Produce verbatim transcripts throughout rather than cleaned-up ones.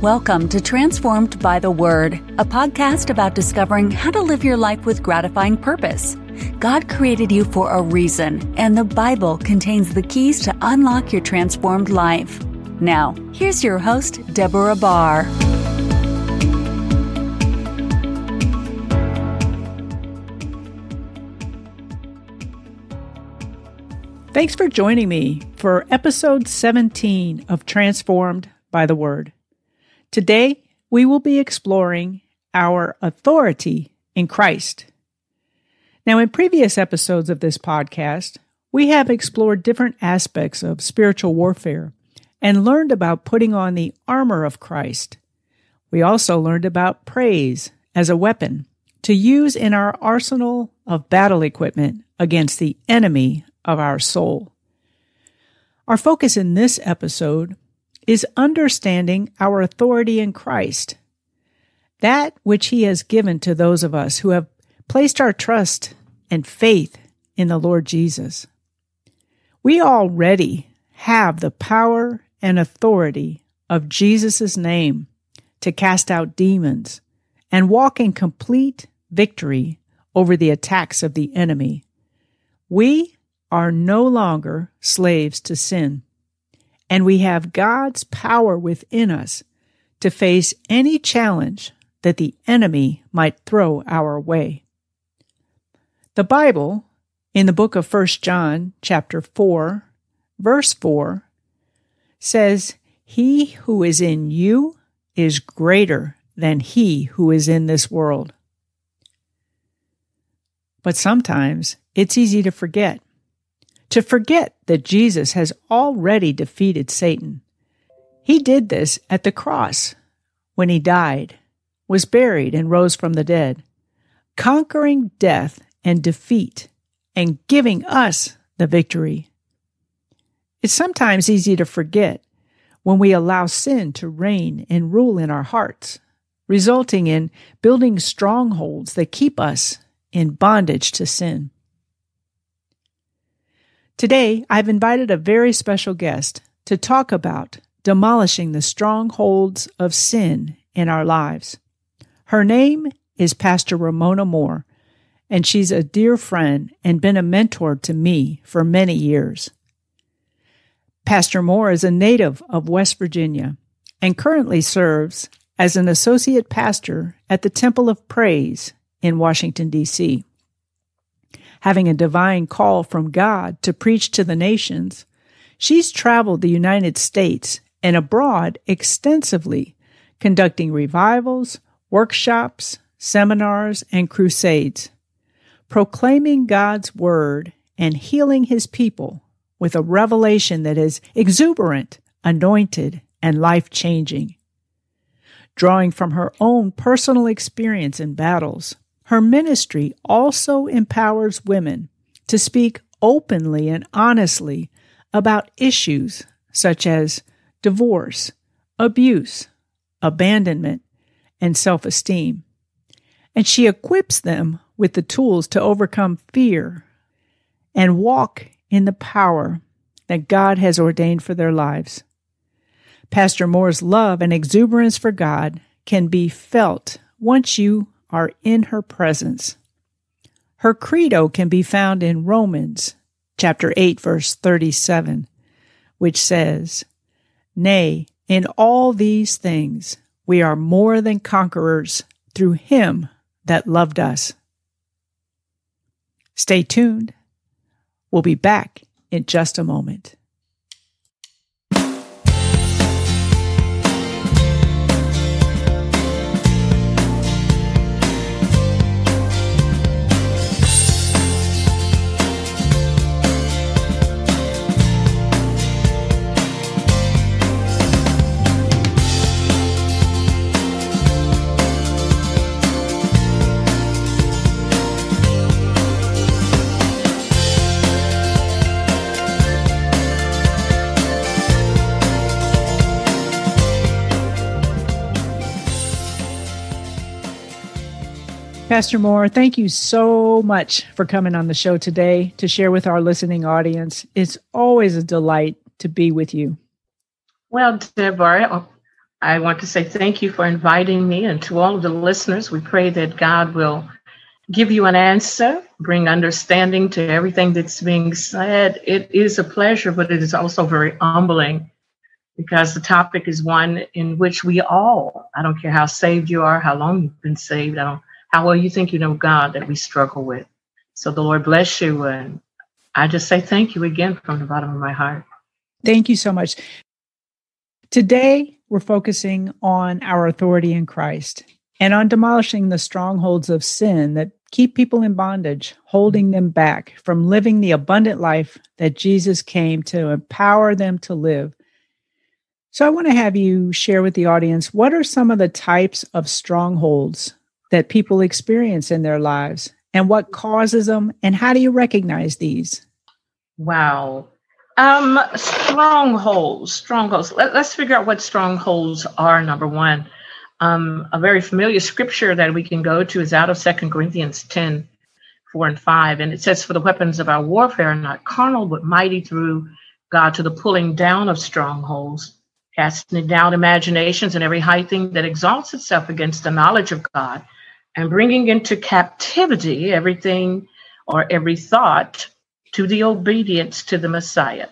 Welcome to Transformed by the Word, a podcast about discovering how to live your life with gratifying purpose. God created you for a reason, and the Bible contains the keys to unlock your transformed life. Now, here's your host, Deborah Barr. Thanks for joining me for episode seventeen of Transformed by the Word. Today, we will be exploring our authority in Christ. Now, in previous episodes of this podcast, we have explored different aspects of spiritual warfare and learned about putting on the armor of Christ. We also learned about praise as a weapon to use in our arsenal of battle equipment against the enemy of our soul. Our focus in this episode is understanding our authority in Christ, that which He has given to those of us who have placed our trust and faith in the Lord Jesus. We already have the power and authority of Jesus' name to cast out demons and walk in complete victory over the attacks of the enemy. We are no longer slaves to sin, and we have God's power within us to face any challenge that the enemy might throw our way. The Bible, in the book of First John, chapter four, verse four, says, "He who is in you is greater than he who is in this world." But sometimes it's easy to forget. To forget that Jesus has already defeated Satan. He did this at the cross when He died, was buried, and rose from the dead, conquering death and defeat and giving us the victory. It's sometimes easy to forget when we allow sin to reign and rule in our hearts, resulting in building strongholds that keep us in bondage to sin. Today, I've invited a very special guest to talk about demolishing the strongholds of sin in our lives. Her name is Pastor Ramona Moore, and she's a dear friend and been a mentor to me for many years. Pastor Moore is a native of West Virginia and currently serves as an associate pastor at the Temple of Praise in Washington, D C Having a divine call from God to preach to the nations, she's traveled the United States and abroad extensively, conducting revivals, workshops, seminars, and crusades, proclaiming God's word and healing His people with a revelation that is exuberant, anointed, and life-changing. Drawing from her own personal experience in battles, her ministry also empowers women to speak openly and honestly about issues such as divorce, abuse, abandonment, and self-esteem. And she equips them with the tools to overcome fear and walk in the power that God has ordained for their lives. Pastor Moore's love and exuberance for God can be felt once you are in her presence. Her credo can be found in Romans chapter eight, verse thirty-seven, which says, "Nay, in all these things we are more than conquerors through Him that loved us." Stay tuned. We'll be back in just a moment. Pastor Moore, thank you so much for coming on the show today to share with our listening audience. It's always a delight to be with you. Well, Deborah, I want to say thank you for inviting me, and to all of the listeners, we pray that God will give you an answer, bring understanding to everything that's being said. It is a pleasure, but it is also very humbling, because the topic is one in which we all, I don't care how saved you are, how long you've been saved, I don't, how well you think you know God, that we struggle with. So the Lord bless you. And I just say thank you again from the bottom of my heart. Thank you so much. Today, we're focusing on our authority in Christ and on demolishing the strongholds of sin that keep people in bondage, holding them back from living the abundant life that Jesus came to empower them to live. So I want to have you share with the audience, what are some of the types of strongholds that people experience in their lives, and what causes them, and how do you recognize these? Wow. Um, strongholds, strongholds. Let, let's figure out what strongholds are, number one. Um, a very familiar scripture that we can go to is out of Second Corinthians ten, four and five. And it says, for the weapons of our warfare are not carnal, but mighty through God to the pulling down of strongholds, casting down imaginations and every high thing that exalts itself against the knowledge of God, and bringing into captivity everything or every thought to the obedience to the Messiah.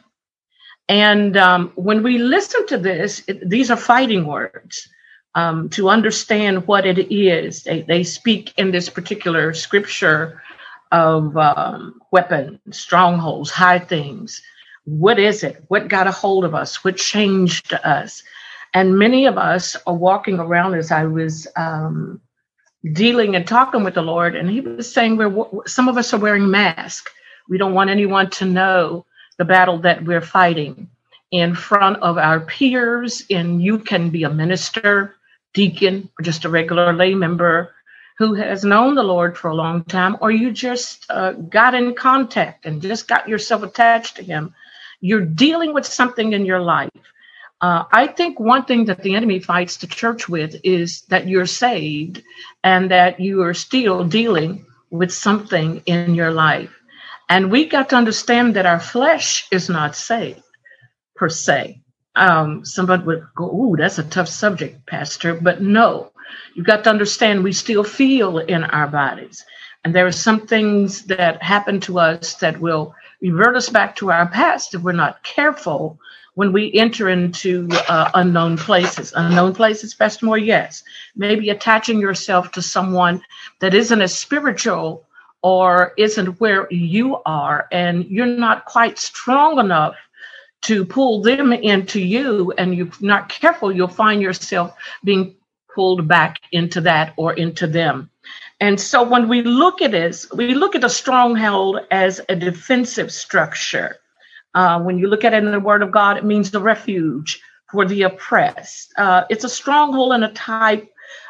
And um, when we listen to this, it, these are fighting words. Um, to understand what it is, they, they speak in this particular scripture of um, weapons, strongholds, high things. What is it? What got a hold of us? What changed us? And many of us are walking around, as I was um, dealing and talking with the Lord, and he was saying, we're, some of us are wearing masks. We don't want anyone to know the battle that we're fighting in front of our peers. And you can be a minister, deacon, or just a regular lay member who has known the Lord for a long time, or you just uh, got in contact and just got yourself attached to him. You're dealing with something in your life. Uh, I think one thing that the enemy fights the church with is that you're saved and that you are still dealing with something in your life. And we got to understand that our flesh is not saved per se. Um, somebody would go, ooh, that's a tough subject, Pastor. But no, you got to understand we still feel in our bodies. And there are some things that happen to us that will revert us back to our past if we're not careful when we enter into uh, unknown places. Unknown places, Pastor Moore, yes. Maybe attaching yourself to someone that isn't as spiritual or isn't where you are, and you're not quite strong enough to pull them into you, and you're not careful, you'll find yourself being pulled back into that or into them. And so when we look at this, we look at a stronghold as a defensive structure. Uh, when you look at it in the Word of God, it means the refuge for the oppressed. Uh, it's a stronghold and a type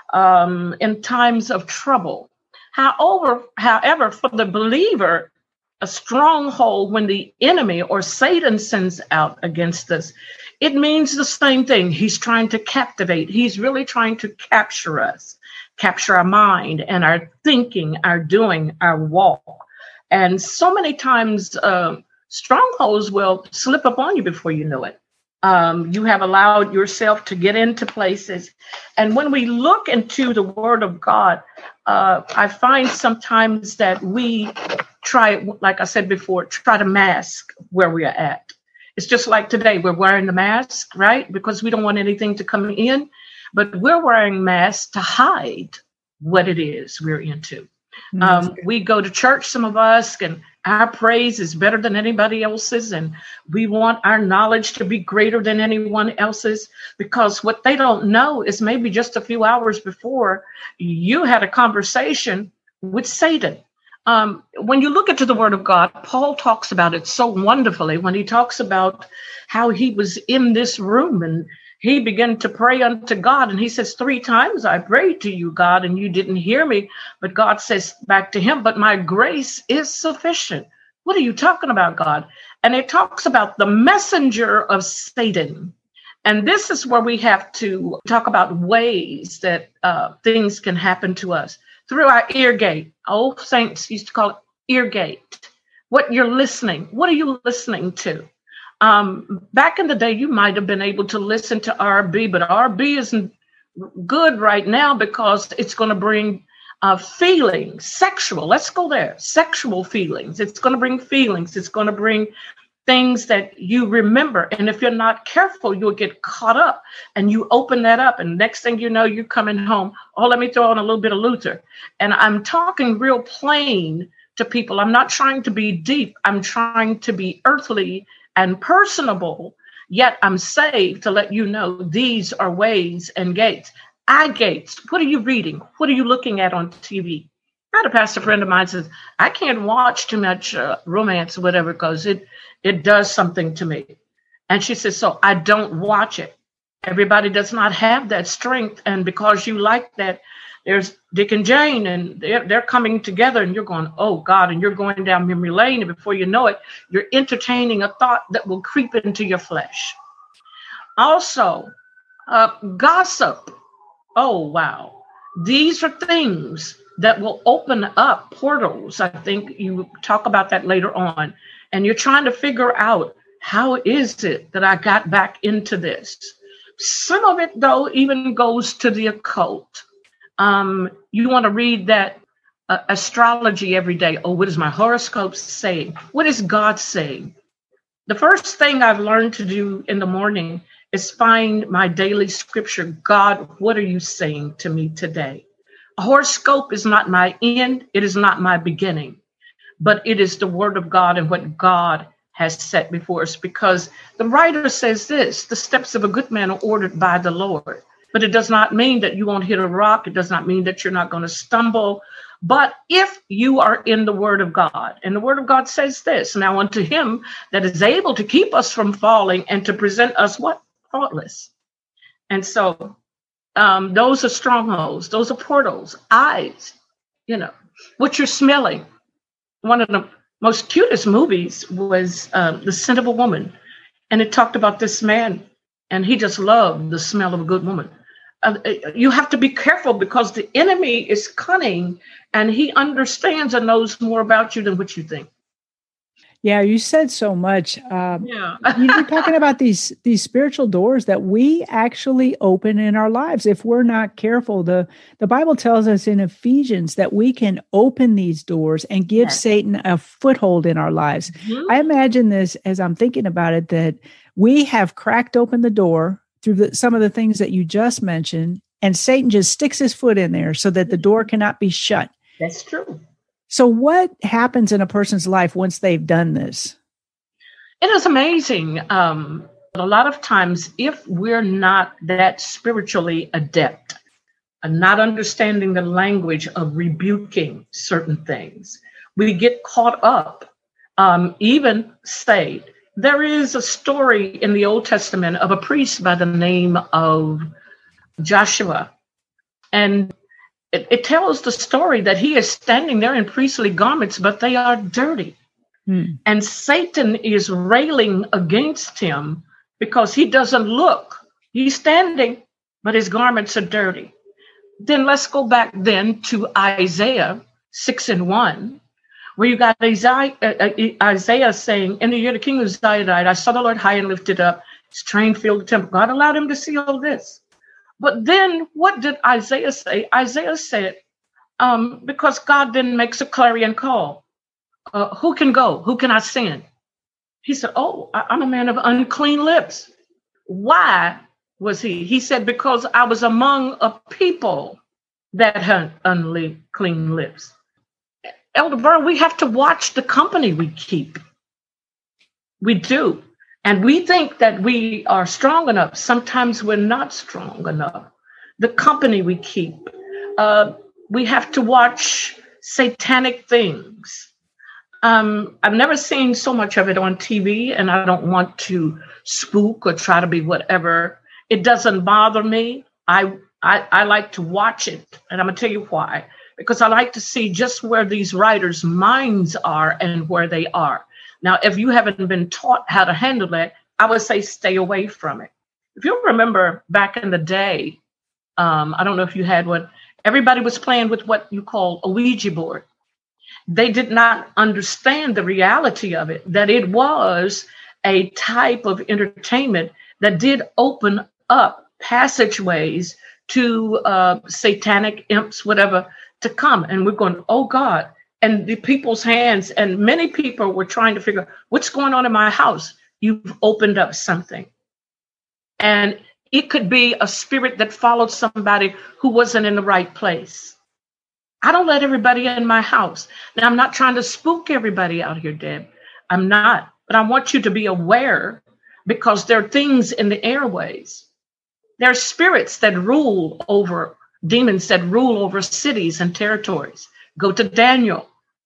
um, in times of trouble. However, however, for the believer, a stronghold, when the enemy or Satan sends out against us, it means the same thing. He's trying to captivate. He's really trying to capture us, capture our mind and our thinking, our doing, our walk. And so many times, uh, strongholds will slip up on you before you know it. Um, you have allowed yourself to get into places. And when we look into the Word of God, uh, I find sometimes that we try, like I said before, try to mask where we are at. It's just like today, we're wearing the mask, right? Because we don't want anything to come in, but we're wearing masks to hide what it is we're into. Mm-hmm. Um, we go to church, some of us, and our praise is better than anybody else's, and we want our knowledge to be greater than anyone else's, because what they don't know is maybe just a few hours before you had a conversation with Satan. Um, when you look into the Word of God, Paul talks about it so wonderfully when he talks about how he was in this room and he began to pray unto God. And he says, three times I prayed to you, God, and you didn't hear me. But God says back to him, but my grace is sufficient. What are you talking about, God? And it talks about the messenger of Satan. And this is where we have to talk about ways that uh, things can happen to us. Through our ear gate. Old saints used to call it ear gate. What you're listening. What are you listening to? Um, back in the day, you might have been able to listen to R B, but R B isn't good right now because it's going to bring uh, feelings, sexual. Let's go there. Sexual feelings. It's going to bring feelings. It's going to bring things that you remember. And if you're not careful, you'll get caught up and you open that up. And next thing you know, you're coming home. Oh, let me throw in a little bit of Luther. And I'm talking real plain to people. I'm not trying to be deep. I'm trying to be earthly and personable, yet I'm saved to let you know these are ways and gates. Eye gates. What are you reading? What are you looking at on T V? I had a pastor friend of mine says, I can't watch too much uh, romance or whatever because it, it does something to me. And she says, so I don't watch it. Everybody does not have that strength. And because you like that, there's Dick and Jane, and they're, they're coming together, and you're going, oh, God, and you're going down memory lane. And before you know it, you're entertaining a thought that will creep into your flesh. Also, uh, gossip. Oh, wow. These are things that will open up portals. I think you talk about that later on. And you're trying to figure out, how is it that I got back into this? Some of it, though, even goes to the occult. Um, you want to read that uh, astrology every day. Oh, what is my horoscope saying? What is God saying? The first thing I've learned to do in the morning is find my daily scripture. God, what are you saying to me today? A horoscope is not my end. It is not my beginning, but it is the word of God and what God has set before us, because the writer says this, the steps of a good man are ordered by the Lord. But it does not mean that you won't hit a rock. It does not mean that you're not going to stumble. But if you are in the word of God, and the word of God says this, now unto him that is able to keep us from falling and to present us what? Faultless. And so um, those are strongholds. Those are portals, eyes, you know, what you're smelling. One of the most cutest movies was uh, The Scent of a Woman. And it talked about this man, and he just loved the smell of a good woman. Uh, you have to be careful because the enemy is cunning and he understands and knows more about you than what you think. Yeah, you said so much. Um, yeah. You're talking about these these spiritual doors that we actually open in our lives if we're not careful. The, the Bible tells us in Ephesians that we can open these doors and give yes. Satan a foothold in our lives. Mm-hmm. I imagine this as I'm thinking about it, that we have cracked open the door through the, some of the things that you just mentioned, and Satan just sticks his foot in there so that the door cannot be shut. That's true. So what happens in a person's life once they've done this? It is amazing. Um, a lot of times, if we're not that spiritually adept, and not understanding the language of rebuking certain things, we get caught up, um, even saved. There is a story in the Old Testament of a priest by the name of Joshua. And it, it tells the story that he is standing there in priestly garments, but they are dirty. Hmm. And Satan is railing against him because he doesn't look. He's standing, but his garments are dirty. Then let's go back then to Isaiah six and one. Where you got Isaiah, Isaiah saying, in the year the king of Uzziah died, I saw the Lord high and lifted up, his train filled the temple. God allowed him to see all this. But then what did Isaiah say? Isaiah said, um, because God then makes a clarion call. Uh, who can go? Who can I send? He said, oh, I, I'm a man of unclean lips. Why was he? He said, because I was among a people that had unclean lips. Elder Burr, we have to watch the company we keep. We do. And we think that we are strong enough. Sometimes we're not strong enough. The company we keep. Uh, we have to watch satanic things. Um, I've never seen so much of it on T V, and I don't want to spook or try to be whatever. It doesn't bother me. I I, I like to watch it, and I'm going to tell you why. Because I like to see just where these writers' minds are and where they are. Now, if you haven't been taught how to handle that, I would say stay away from it. If you remember back in the day, um, I don't know if you had one, everybody was playing with what you call a Ouija board. They did not understand the reality of it, that it was a type of entertainment that did open up passageways to uh, satanic imps, whatever, to come. And we're going, oh God. And the people's hands, and many people were trying to figure out what's going on in my house. You've opened up something. And it could be a spirit that followed somebody who wasn't in the right place. I don't let everybody in my house. Now, I'm not trying to spook everybody out here, Deb. I'm not. But I want you to be aware, because there are things in the airways. There are spirits that rule over, demons that rule over cities and territories. Go to Daniel.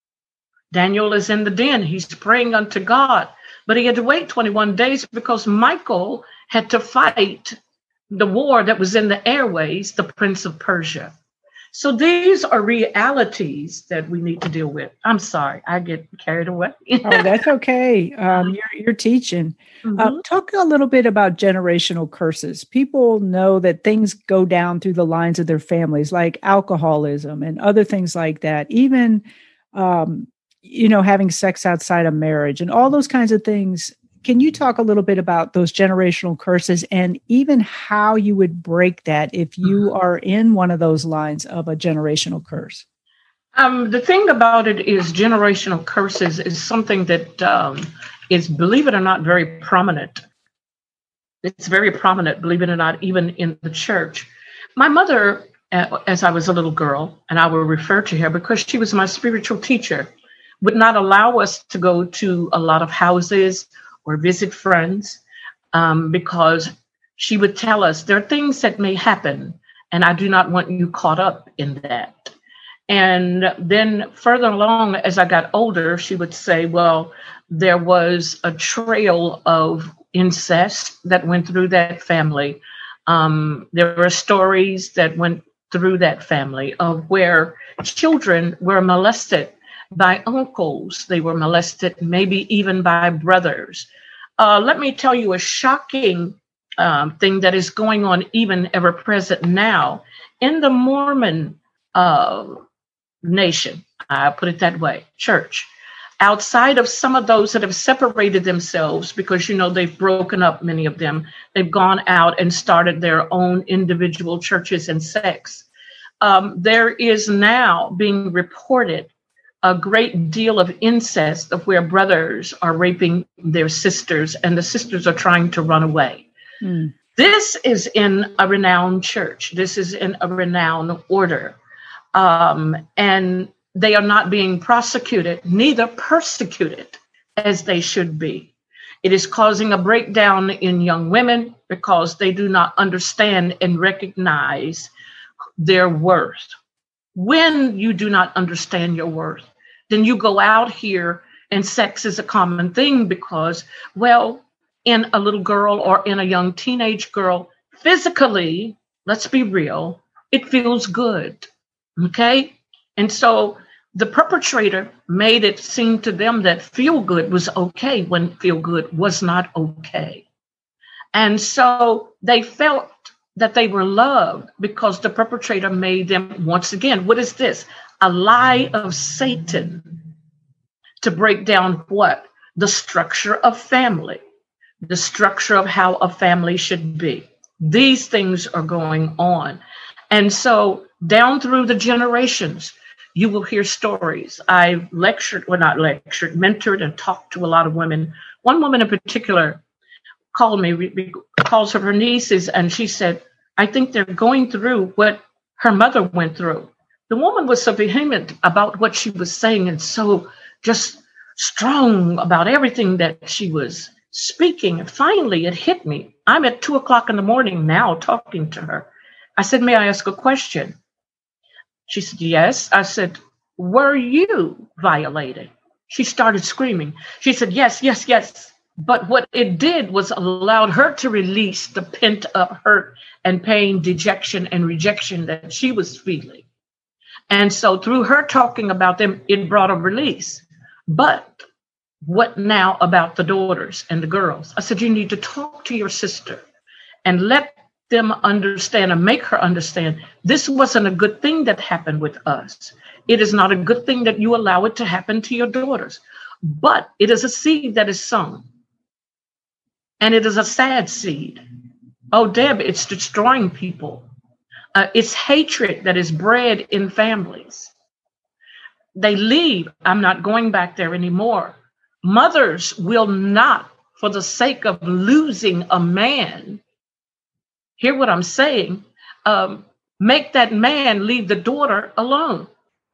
Daniel is in the den. He's praying unto God. But he had to wait twenty-one days because Michael had to fight the war that was in the airways, the Prince of Persia. So these are realities that we need to deal with. I'm sorry, I get carried away. Oh, that's okay. Um, you're, you're teaching. Mm-hmm. Uh, talk a little bit about generational curses. People know that things go down through the lines of their families, like alcoholism and other things like that. Even, um, you know, having sex outside of marriage and all those kinds of things. Can you talk a little bit about those generational curses and even how you would break that if you are in one of those lines of a generational curse? Um, the thing about it is generational curses is something that um, is, believe it or not, very prominent. It's very prominent, believe it or not, even in the church. My mother, uh, as I was a little girl, and I will refer to her because she was my spiritual teacher, would not allow us to go to a lot of houses or visit friends, um, because she would tell us there are things that may happen, and I do not want you caught up in that. And then further along, as I got older, she would say, well, there was a trail of incest that went through that family. Um, there were stories that went through that family of where children were molested by uncles. They were molested maybe even by brothers. Uh, let me tell you a shocking um, thing that is going on even ever present now in the Mormon uh, nation. I put it that way, church. Outside of some of those that have separated themselves because, you know, they've broken up, many of them, they've gone out and started their own individual churches and sects. Um, there is now being reported a great deal of incest of where brothers are raping their sisters and the sisters are trying to run away. Mm. This is in a renowned church. This is in a renowned order. Um, and they are not being prosecuted, neither persecuted as they should be. It is causing a breakdown in young women because they do not understand and recognize their worth. When you do not understand your worth, then you go out here and sex is a common thing because, well, in a little girl or in a young teenage girl, physically, let's be real, it feels good, okay? And so the perpetrator made it seem to them that feel good was okay when feel good was not okay. And so they felt that they were loved because the perpetrator made them, once again, what is this? A lie of Satan to break down what? The structure of family, the structure of how a family should be. These things are going on. And so down through the generations, you will hear stories. I've lectured, well, not lectured, mentored and talked to a lot of women. One woman in particular called me, calls her her nieces, and she said, I think they're going through what her mother went through. The woman was so vehement about what she was saying and so just strong about everything that she was speaking. And finally, it hit me. I'm at two o'clock in the morning now talking to her. I said, may I ask a question? She said, yes. I said, were you violated? She started screaming. She said, yes, yes, yes. But what it did was allowed her to release the pent up hurt and pain, dejection and rejection that she was feeling. And so through her talking about them, it brought a release. But what now about the daughters and the girls? I said, you need to talk to your sister and let them understand and make her understand this wasn't a good thing that happened with us. It is not a good thing that you allow it to happen to your daughters, but it is a seed that is sown. And it is a sad seed. Oh, Deb, it's destroying people. Uh, it's hatred that is bred in families. They leave. I'm not going back there anymore. Mothers will not, for the sake of losing a man, hear what I'm saying, um, make that man leave the daughter alone.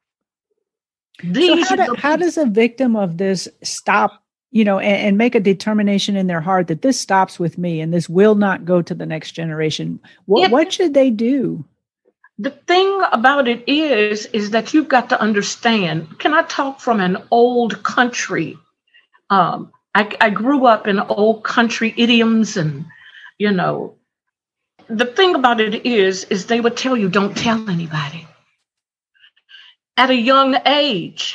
These so how, do, how does a victim of this stop, you know, and, and make a determination in their heart that this stops with me and this will not go to the next generation? What, it, what should they do? The thing about it is, is that you've got to understand, can I talk from an old country? Um, I, I grew up in old country idioms and, you know, the thing about it is, is they would tell you, don't tell anybody. At a young age,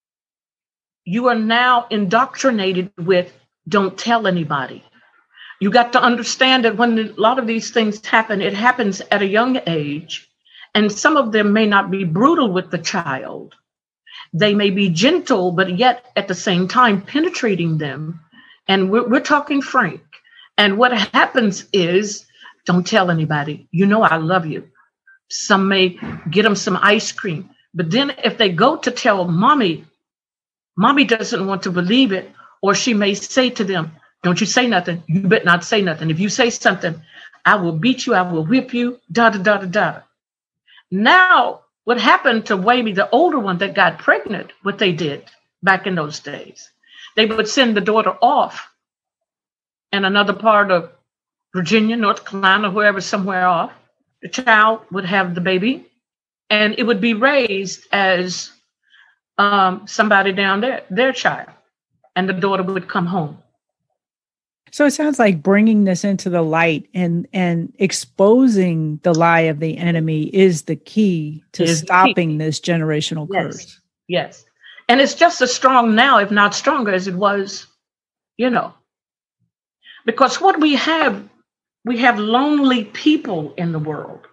you are now indoctrinated with don't tell anybody. You got to understand that when a lot of these things happen, it happens at a young age, and some of them may not be brutal with the child. They may be gentle, but yet at the same time penetrating them. And we're, we're talking frank. And what happens is, don't tell anybody. You know I love you. Some may get them some ice cream. But then if they go to tell mommy, mommy doesn't want to believe it, or she may say to them, don't you say nothing. You better not say nothing. If you say something, I will beat you. I will whip you, da, da, da, da, da. Now, what happened to Wavy, the older one that got pregnant, what they did back in those days, they would send the daughter off in another part of Virginia, North Carolina, wherever, somewhere off. The child would have the baby, and it would be raised as um, somebody down there, their child, and the daughter would come home. So it sounds like bringing this into the light and and exposing the lie of the enemy is the key to stopping key. this generational yes. curse. Yes. And it's just as strong now, if not stronger, as it was, you know. Because what we have, we have lonely people in the world.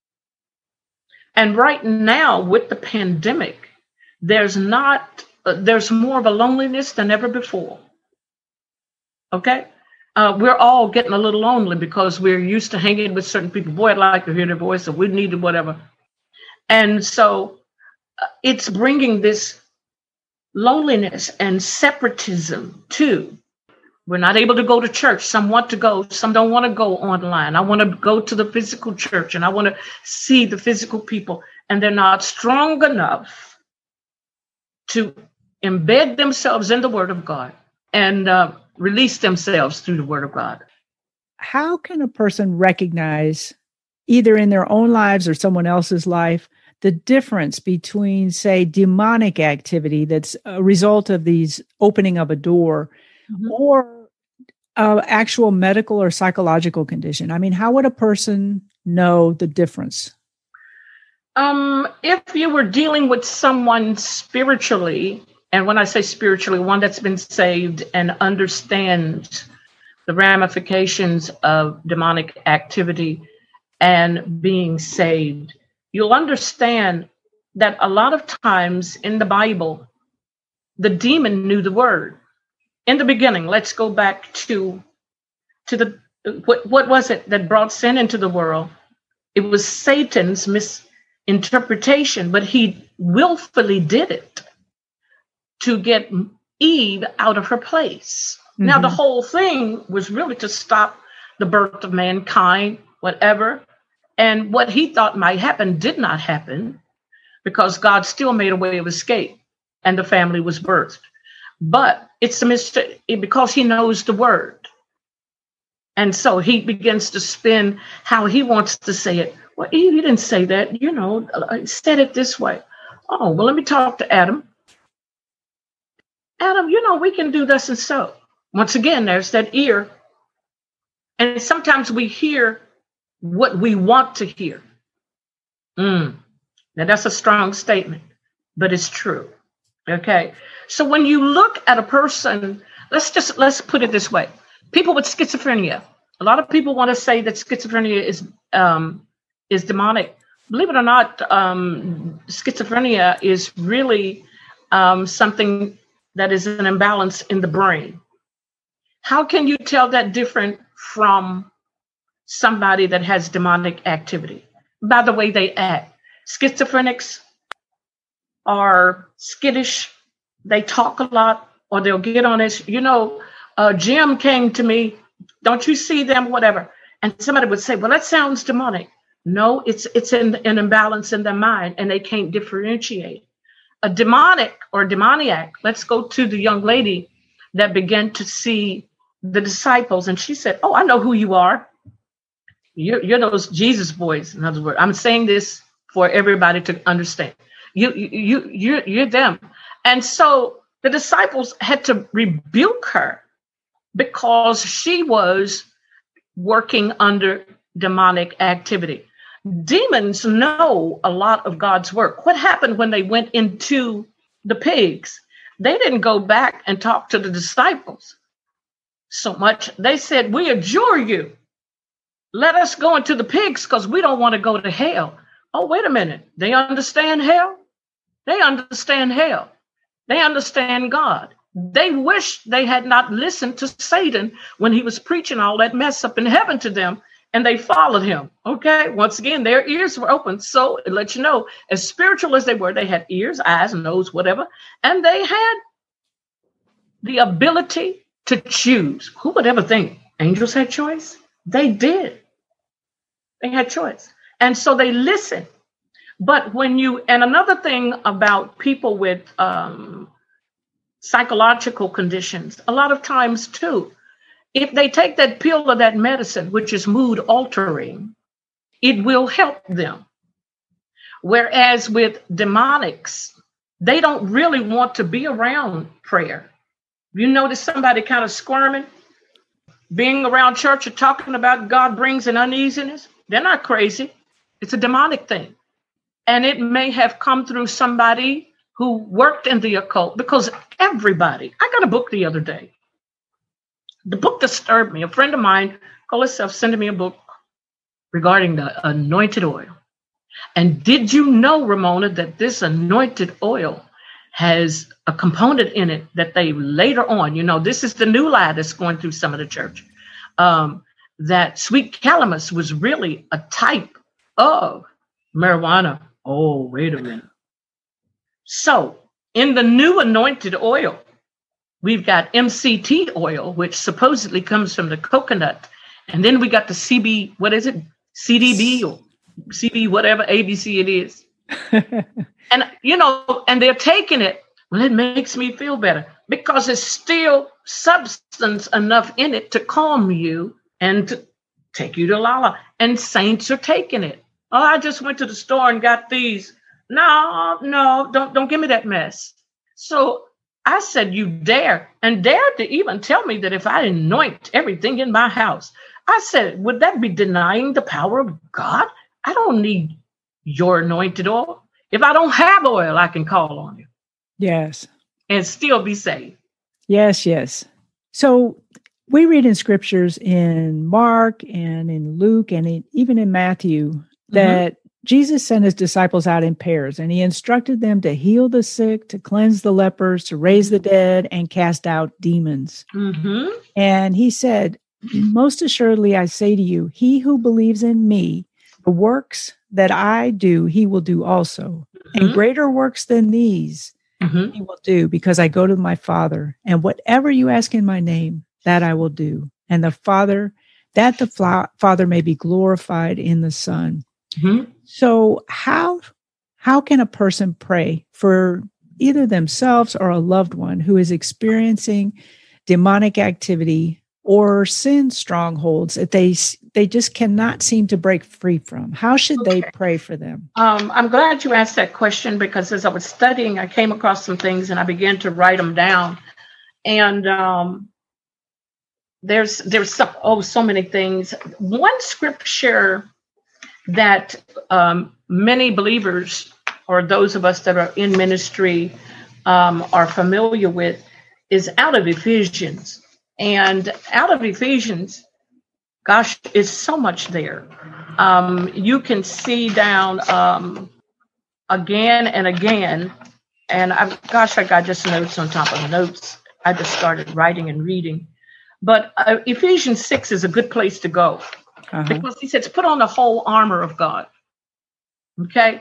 And right now, with the pandemic, there's not, uh, there's more of a loneliness than ever before. Okay? Uh, we're all getting a little lonely because we're used to hanging with certain people. Boy, I'd like to hear their voice, or we needed whatever. And so uh, it's bringing this loneliness and separatism too. We're not able to go to church. Some want to go, some don't want to go online. I want to go to the physical church and I want to see the physical people, and they're not strong enough to embed themselves in the Word of God and uh, release themselves through the Word of God. How can a person recognize, either in their own lives or someone else's life, the difference between, say, demonic activity that's a result of these opening of a door, mm-hmm. or uh, actual medical or psychological condition? I mean, how would a person know the difference? Um, if you were dealing with someone spiritually, and when I say spiritually, one that's been saved and understands the ramifications of demonic activity and being saved, you'll understand that a lot of times in the Bible, the demon knew the word. In the beginning, let's go back to, to the, what, what was it that brought sin into the world? It was Satan's misinterpretation, but he willfully did it to get Eve out of her place. Mm-hmm. Now, the whole thing was really to stop the birth of mankind, whatever. And what he thought might happen did not happen, because God still made a way of escape and the family was birthed. But it's a mistake because he knows the word. And so he begins to spin how he wants to say it. Well, he didn't say that, you know, he said it this way. Oh, well, let me talk to Adam. Adam, you know, we can do this and so. Once again, there's that ear. And sometimes we hear what we want to hear. Mm. Now, that's a strong statement, but it's true. Okay. So when you look at a person, let's just, let's put it this way. People with schizophrenia, a lot of people want to say that schizophrenia is, um, is demonic. Believe it or not, um, schizophrenia is really um, something that is an imbalance in the brain. How can you tell that different from somebody that has demonic activity? By the way they act. Schizophrenics are skittish. They talk a lot, or they'll get on this. You know, uh, Jim came to me, don't you see them, whatever. And somebody would say, well, that sounds demonic. No, it's it's in an imbalance in their mind, and they can't differentiate. A demonic or demoniac, let's go to the young lady that began to see the disciples, and she said, oh, I know who you are. You're, you're those Jesus boys. In other words, I'm saying this for everybody to understand. You, you, you, you're, you're them. And so the disciples had to rebuke her because she was working under demonic activity. Demons know a lot of God's work. What happened when they went into the pigs? They didn't go back and talk to the disciples so much. They said, we adjure you. Let us go into the pigs because we don't want to go to hell. Oh, wait a minute. They understand hell? They understand hell. They understand God. They wish they had not listened to Satan when he was preaching all that mess up in heaven to them, and they followed him. Okay. Once again, their ears were open. So it lets you know, as spiritual as they were, they had ears, eyes, nose, whatever, and they had the ability to choose. Who would ever think angels had choice? They did. They had choice. And so they listened. But when you, and another thing about people with um, psychological conditions, a lot of times too, if they take that pill or that medicine, which is mood altering, it will help them. Whereas with demonics, they don't really want to be around prayer. You notice somebody kind of squirming, being around church or talking about God brings an uneasiness. They're not crazy. It's a demonic thing. And it may have come through somebody who worked in the occult, because everybody, I got a book the other day. The book disturbed me. A friend of mine called herself sending me a book regarding the anointed oil. And did you know, Ramona, that this anointed oil has a component in it that they later on, you know, this is the new lie that's going through some of the church, um, that sweet calamus was really a type of marijuana. Oh, wait a minute. So in the new anointed oil, we've got M C T oil, which supposedly comes from the coconut. And then we got the C B, what is it? C D B or C B, whatever A B C it is. And, you know, and they're taking it. Well, it makes me feel better because it's still substance enough in it to calm you and to take you to Lala. And saints are taking it. Oh, I just went to the store and got these. No, no, don't, don't give me that mess. So I said, you dare, and dare to even tell me that if I anoint everything in my house, I said, would that be denying the power of God? I don't need your anointed oil. If I don't have oil, I can call on you. Yes. And still be saved. Yes, yes. So we read in scriptures in Mark and in Luke and in, even in Matthew that mm-hmm. Jesus sent his disciples out in pairs, and he instructed them to heal the sick, to cleanse the lepers, to raise the dead, and cast out demons. Mm-hmm. And he said, most assuredly, I say to you, he who believes in me, the works that I do, he will do also. Mm-hmm. And greater works than these mm-hmm. he will do, because I go to my Father. And whatever you ask in my name, that I will do. And the Father, that the fla- Father may be glorified in the Son. Mm-hmm. So how how can a person pray for either themselves or a loved one who is experiencing demonic activity or sin strongholds that they they just cannot seem to break free from? How should okay. they pray for them? Um, I'm glad you asked that question, because as I was studying, I came across some things and I began to write them down. And um, there's there's so, oh so many things. One scripture that um, many believers, or those of us that are in ministry, um, are familiar with, is out of Ephesians. And out of Ephesians, gosh, is so much there. Um, you can see down um, again and again. And I've, gosh, I got just notes on top of notes. I just started writing and reading. But uh, Ephesians six is a good place to go uh-huh. because he says, put on the whole armor of God. Okay.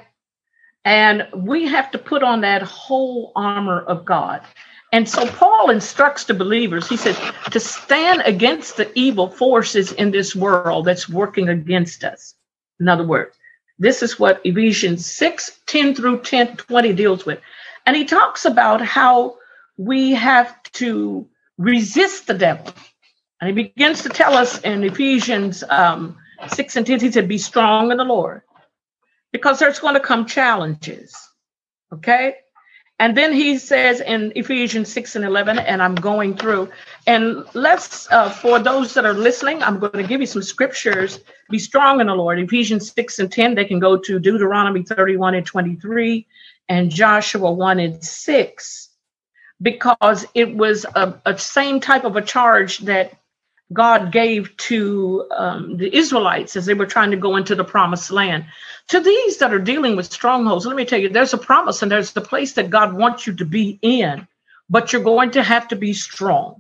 And we have to put on that whole armor of God. And so Paul instructs the believers, he says, to stand against the evil forces in this world that's working against us. In other words, this is what Ephesians six, ten through ten, twenty deals with. And he talks about how we have to resist the devil. And he begins to tell us in Ephesians um, six and ten, he said, be strong in the Lord, because there's going to come challenges. Okay. And then he says in Ephesians six and eleven, and I'm going through, and let's, uh, for those that are listening, I'm going to give you some scriptures. Be strong in the Lord. Ephesians six and ten, they can go to Deuteronomy thirty-one and twenty-three and Joshua one and six, because it was a, a same type of a charge that God gave to um, the Israelites as they were trying to go into the promised land. To these that are dealing with strongholds, let me tell you, there's a promise and there's the place that God wants you to be in, but you're going to have to be strong.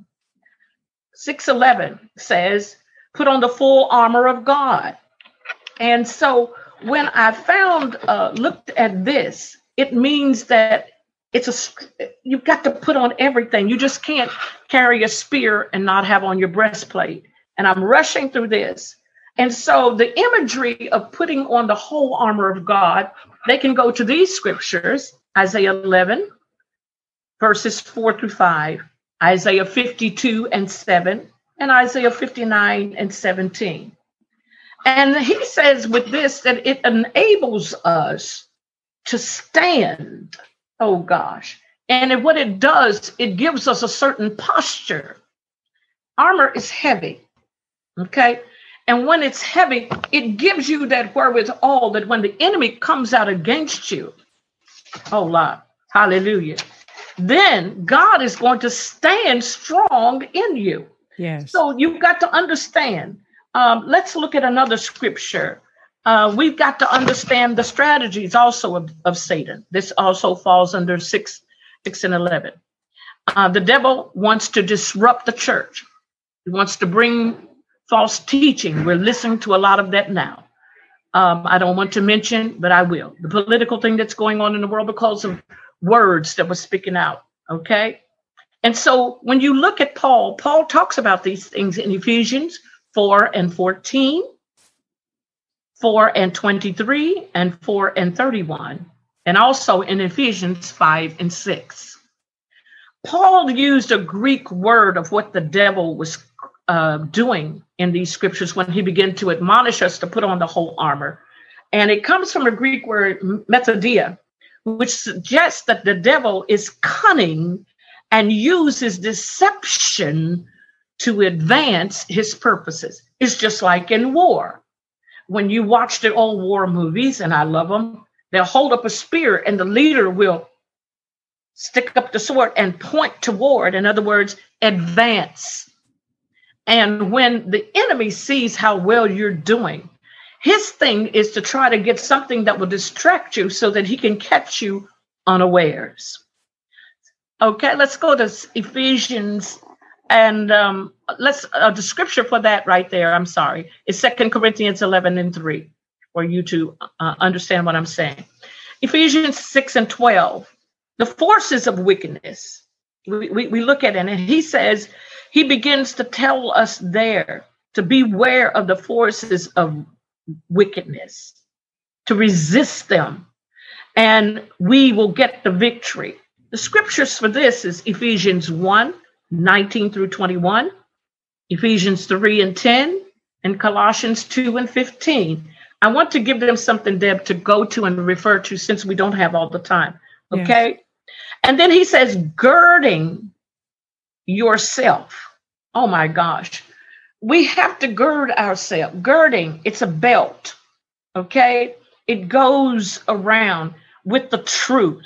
six eleven says, put on the full armor of God. And so when I found, uh, looked at this, it means that it's a, you've got to put on everything. You just can't carry a spear and not have on your breastplate. And I'm rushing through this. And so the imagery of putting on the whole armor of God, they can go to these scriptures, Isaiah eleven, verses four through five, Isaiah fifty-two and seven, and Isaiah fifty-nine and seventeen. And he says with this that it enables us to stand. Oh, gosh. And what it does, it gives us a certain posture. Armor is heavy. Okay. And when it's heavy, it gives you that wherewithal that when the enemy comes out against you, oh, Lord, hallelujah, then God is going to stand strong in you. Yes. So you've got to understand. Um, let's look at another scripture. Uh, we've got to understand the strategies also of, of Satan. This also falls under six, six and eleven. Uh, the devil wants to disrupt the church. He wants to bring false teaching. We're listening to a lot of that now. Um, I don't want to mention, but I will. The political thing that's going on in the world because of words that were speaking out. Okay. And so when you look at Paul, Paul talks about these things in Ephesians four and fourteen. four and twenty-three and four and thirty-one, and also in Ephesians five and six. Paul used a Greek word of what the devil was uh, doing in these scriptures when he began to admonish us to put on the whole armor. And it comes from a Greek word, methodia, which suggests that the devil is cunning and uses deception to advance his purposes. It's just like in war. When you watch the old war movies, and I love them, they'll hold up a spear and the leader will stick up the sword and point toward, in other words, advance. And when the enemy sees how well you're doing, his thing is to try to get something that will distract you so that he can catch you unawares. Okay, let's go to Ephesians. And um, let's uh, the scripture for that right there, I'm sorry, is Second Corinthians eleven and three, for you to uh, understand what I'm saying. Ephesians six and twelve, the forces of wickedness. We, we, we look at it, and he says, he begins to tell us there to beware of the forces of wickedness, to resist them, and we will get the victory. The scriptures for this is Ephesians one, nineteen through twenty-one, Ephesians three and ten, and Colossians two and fifteen. I want to give them something, Deb, to go to and refer to since we don't have all the time. Okay. Yes. And then he says, girding yourself. Oh my gosh. We have to gird ourselves. Girding, it's a belt. Okay. It goes around with the truth.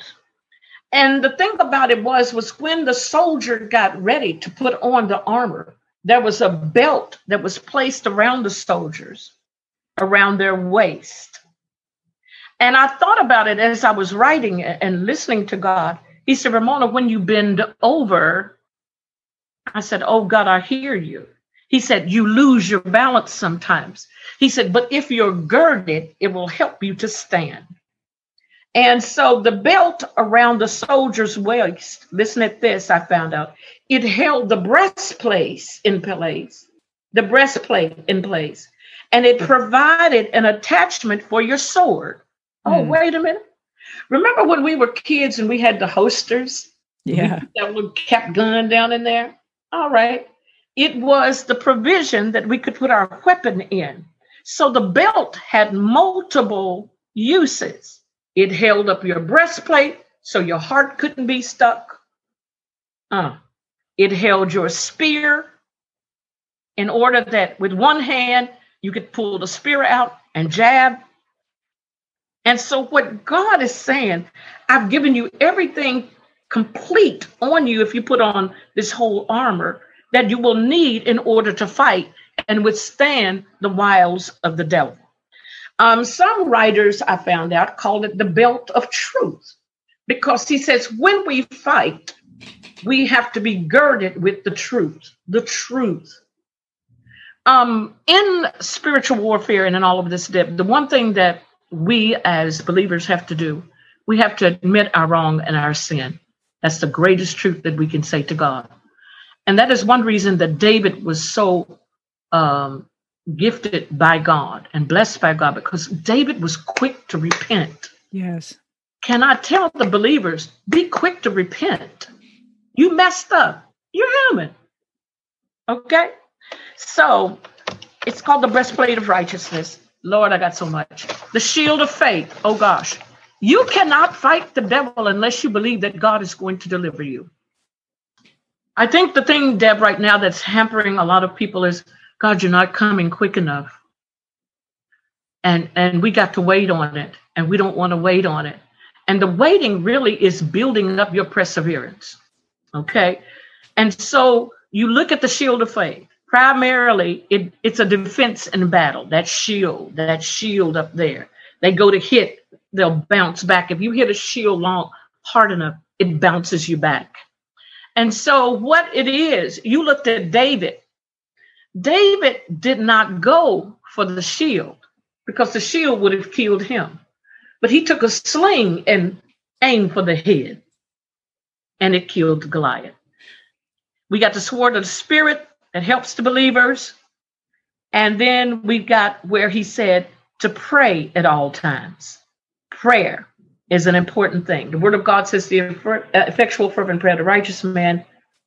And the thing about it was, was when the soldier got ready to put on the armor, there was a belt that was placed around the soldiers, around their waist. And I thought about it as I was writing and listening to God. He said, Ramona, when you bend over, I said, oh, God, I hear you. He said, you lose your balance sometimes. He said, but if you're girded, it will help you to stand. And so the belt around the soldier's waist, listen at this, I found out, it held the breastplate in place, the breastplate in place, and it provided an attachment for your sword. Oh, mm. wait a minute. Remember when we were kids and we had the holsters? Yeah. That little cap gun down in there? All right. It was the provision that we could put our weapon in. So the belt had multiple uses. It held up your breastplate so your heart couldn't be stuck. Uh, it held your spear in order that with one hand, you could pull the spear out and jab. And so what God is saying, I've given you everything complete on you if you put on this whole armor that you will need in order to fight and withstand the wiles of the devil. Um, some writers, I found out, called it the belt of truth, because he says when we fight, we have to be girded with the truth, the truth. Um, in spiritual warfare and in all of this, the one thing that we as believers have to do, we have to admit our wrong and our sin. That's the greatest truth that we can say to God. And that is one reason that David was so um, gifted by God and blessed by God, because David was quick to repent. Yes. Can I tell the believers, be quick to repent? You messed up. You're human. Okay? So it's called the breastplate of righteousness. Lord, I got so much. The shield of faith. Oh, gosh. You cannot fight the devil unless you believe that God is going to deliver you. I think the thing, Deb, right now that's hampering a lot of people is, God, you're not coming quick enough. And, and we got to wait on it, and we don't want to wait on it. And the waiting really is building up your perseverance. Okay? And so you look at the shield of faith. Primarily, it, it's a defense in battle. That shield, that shield up there. They go to hit, they'll bounce back. If you hit a shield long, hard enough, it bounces you back. And so what it is, you looked at David. David did not go for the shield because the shield would have killed him. But he took a sling and aimed for the head, and it killed Goliath. We got the sword of the Spirit that helps the believers. And then we got where he said to pray at all times. Prayer is an important thing. The word of God says the effectual fervent prayer of the righteous man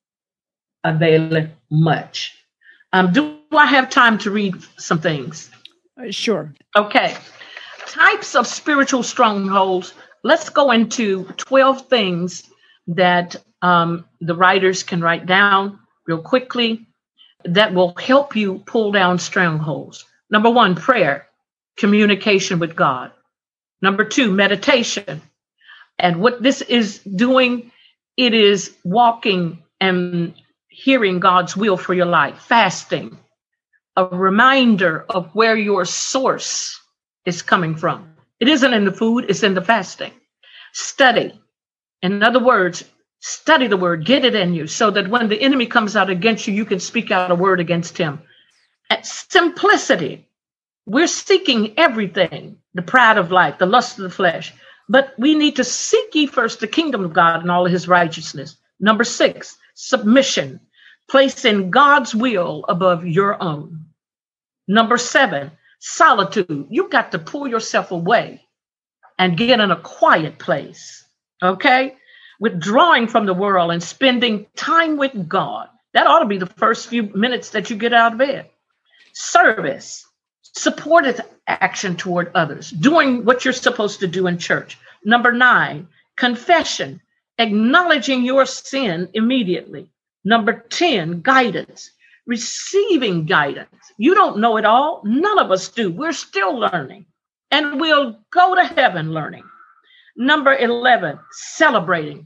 availeth much. Um, do I have time to read some things? Uh, sure. Okay. Types of spiritual strongholds. Let's go into twelve things that um, the writers can write down real quickly that will help you pull down strongholds. Number one, prayer, communication with God. Number two, meditation. And what this is doing, it is walking and hearing God's will for your life. Fasting, a reminder of where your source is coming from. It isn't in the food, it's in the fasting. Study. In other words, study the word, get it in you so that when the enemy comes out against you, you can speak out a word against him. At simplicity. We're seeking everything, the pride of life, the lust of the flesh. But we need to seek ye first the kingdom of God and all of his righteousness. Number six, submission. Placing God's will above your own. Number seven, solitude. You've got to pull yourself away and get in a quiet place. Okay? Withdrawing from the world and spending time with God. That ought to be the first few minutes that you get out of bed. Service. Supportive action toward others, doing what you're supposed to do in church. Number nine, confession, acknowledging your sin immediately. Number ten, guidance, receiving guidance. You don't know it all. None of us do. We're still learning, and we'll go to heaven learning. Number eleven, celebrating.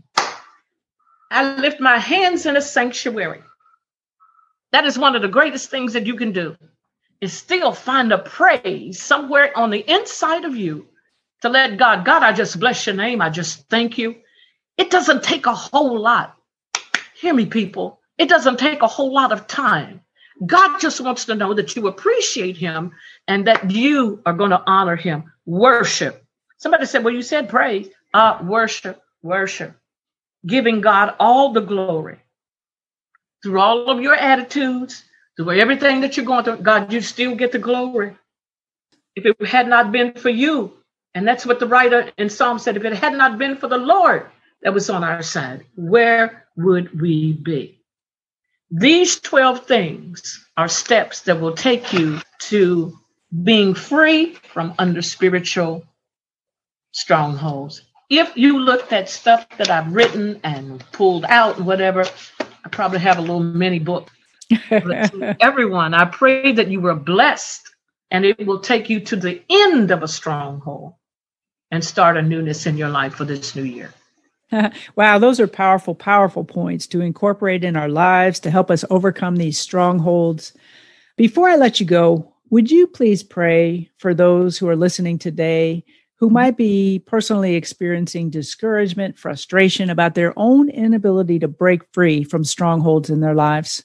I lift my hands in a sanctuary. That is one of the greatest things that you can do. Is still find a praise somewhere on the inside of you to let God, God, I just bless your name. I just thank you. It doesn't take a whole lot. Hear me, people. It doesn't take a whole lot of time. God just wants to know that you appreciate him and that you are going to honor him. Worship. Somebody said, well, you said praise. Uh, worship, worship. Giving God all the glory. Through all of your attitudes, through everything that you're going through, God, you still get the glory. If it had not been for you, and that's what the writer in Psalm said, if it had not been for the Lord that was on our side, where would we be? These twelve things are steps that will take you to being free from under spiritual strongholds. If you looked at stuff that I've written and pulled out and whatever, I probably have a little mini book. But to everyone, I pray that you were blessed and it will take you to the end of a stronghold and start a newness in your life for this new year. Wow, those are powerful, powerful points to incorporate in our lives to help us overcome these strongholds. Before I let you go, would you please pray for those who are listening today who might be personally experiencing discouragement, frustration about their own inability to break free from strongholds in their lives?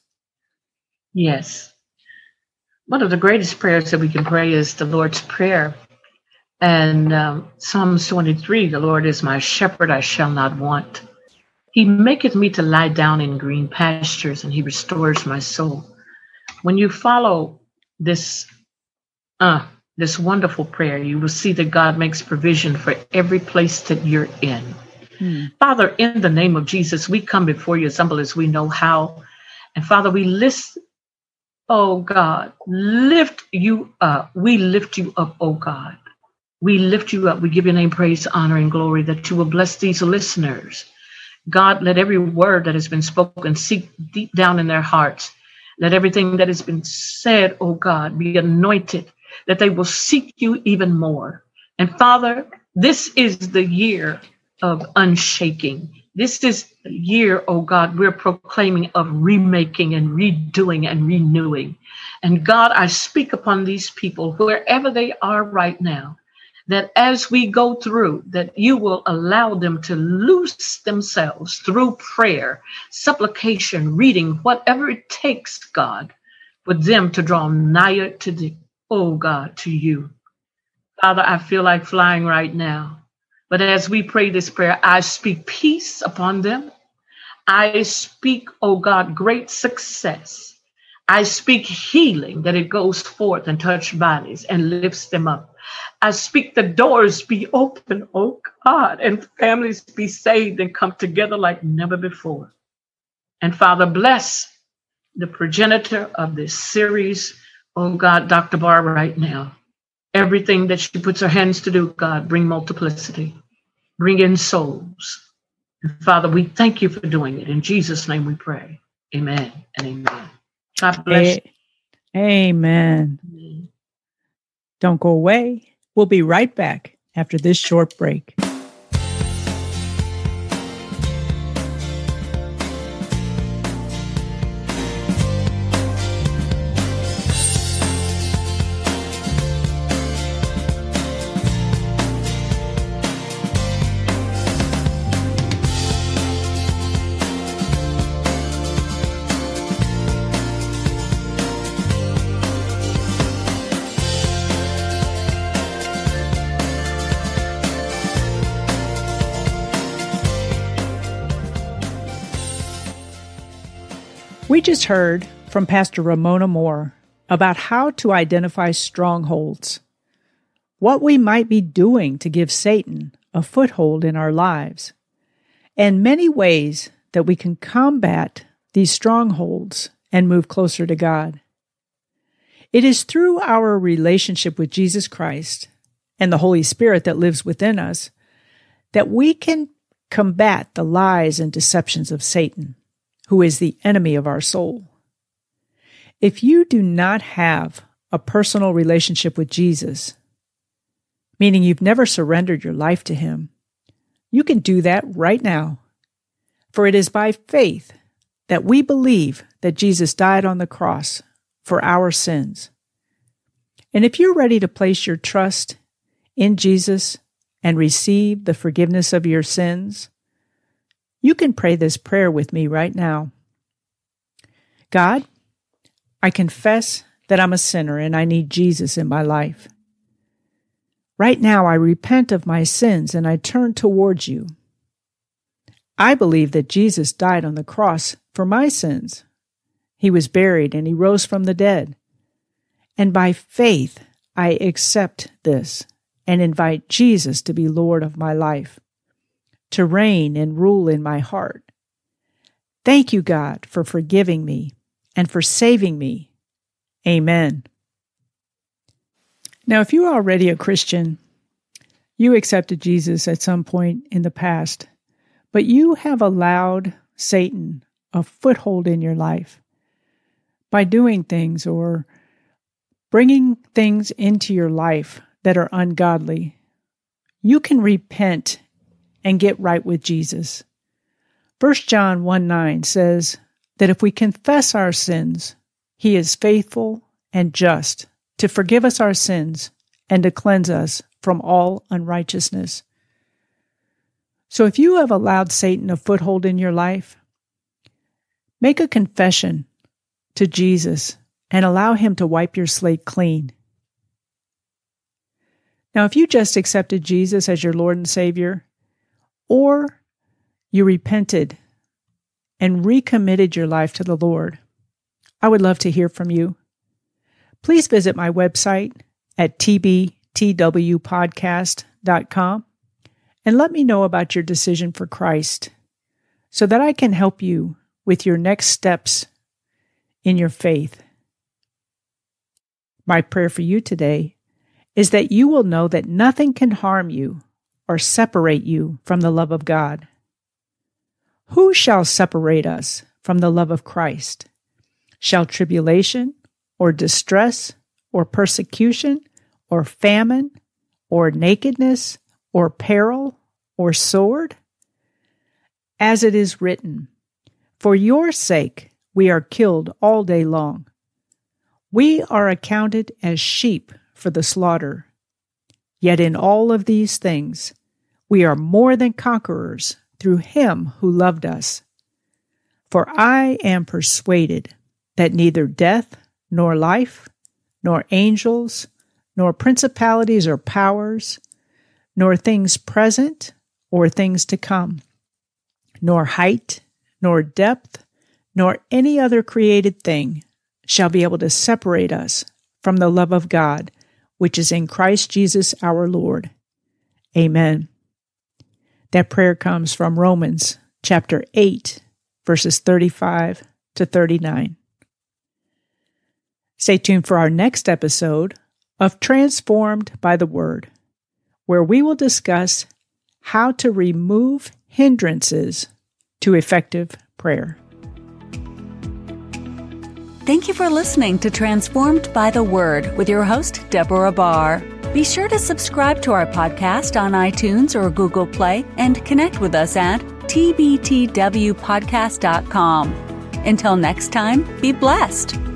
Yes. One of the greatest prayers that we can pray is the Lord's Prayer. And um, Psalms twenty-three, the Lord is my shepherd, I shall not want. He maketh me to lie down in green pastures, and he restores my soul. When you follow this, uh, this wonderful prayer, you will see that God makes provision for every place that you're in. Hmm. Father, in the name of Jesus, we come before you as humble as we know how. And Father, we list, oh God, lift you up. We lift you up, oh God. We lift you up. We give your name praise, honor, and glory that you will bless these listeners. God, let every word that has been spoken sink deep down in their hearts. Let everything that has been said, oh God, be anointed, that they will seek you even more. And Father, this is the year of unshaking. This is the year, oh God, we're proclaiming of remaking and redoing and renewing. And God, I speak upon these people, wherever they are right now, that as we go through, that you will allow them to loose themselves through prayer, supplication, reading, whatever it takes, God, for them to draw nigher to the, oh God, to you. Father, I feel like flying right now. But as we pray this prayer, I speak peace upon them. I speak, oh God, great success. I speak healing, that it goes forth and touch bodies and lifts them up. I speak the doors be open, oh God, and families be saved and come together like never before. And Father, bless the progenitor of this series, oh God, Doctor Barr, right now. Everything that she puts her hands to do, God, bring multiplicity, bring in souls. And Father, we thank you for doing it. In Jesus' name we pray. Amen and amen. God bless you. Amen. Amen. Don't go away. We'll be right back after this short break. We just heard from Pastor Ramona Moore about how to identify strongholds, what we might be doing to give Satan a foothold in our lives, and many ways that we can combat these strongholds and move closer to God. It is through our relationship with Jesus Christ and the Holy Spirit that lives within us that we can combat the lies and deceptions of Satan, who is the enemy of our soul. If you do not have a personal relationship with Jesus, meaning you've never surrendered your life to him, you can do that right now. For it is by faith that we believe that Jesus died on the cross for our sins. And if you're ready to place your trust in Jesus and receive the forgiveness of your sins, you can pray this prayer with me right now. God, I confess that I'm a sinner and I need Jesus in my life. Right now, I repent of my sins and I turn towards you. I believe that Jesus died on the cross for my sins. He was buried and he rose from the dead. And by faith, I accept this and invite Jesus to be Lord of my life, to reign and rule in my heart. Thank you, God, for forgiving me and for saving me. Amen. Now, if you are already a Christian, you accepted Jesus at some point in the past, but you have allowed Satan a foothold in your life by doing things or bringing things into your life that are ungodly. You can repent and get right with Jesus. First John one nine says that if we confess our sins, he is faithful and just to forgive us our sins and to cleanse us from all unrighteousness. So if you have allowed Satan a foothold in your life, make a confession to Jesus and allow him to wipe your slate clean. Now, if you just accepted Jesus as your Lord and Savior, or you repented and recommitted your life to the Lord, I would love to hear from you. Please visit my website at t b t w podcast dot com and let me know about your decision for Christ so that I can help you with your next steps in your faith. My prayer for you today is that you will know that nothing can harm you or separate you from the love of God. Who shall separate us from the love of Christ? Shall tribulation or distress or persecution or famine or nakedness or peril or sword? As it is written, for your sake we are killed all day long. We are accounted as sheep for the slaughter. Yet in all of these things, we are more than conquerors through him who loved us. For I am persuaded that neither death, nor life, nor angels, nor principalities or powers, nor things present or things to come, nor height, nor depth, nor any other created thing shall be able to separate us from the love of God, which is in Christ Jesus our Lord. Amen. That prayer comes from Romans chapter eight, verses thirty-five to thirty-nine. Stay tuned for our next episode of Transformed by the Word, where we will discuss how to remove hindrances to effective prayer. Thank you for listening to Transformed by the Word with your host, Deborah Barr. Be sure to subscribe to our podcast on iTunes or Google Play and connect with us at t b t w podcast dot com. Until next time, be blessed.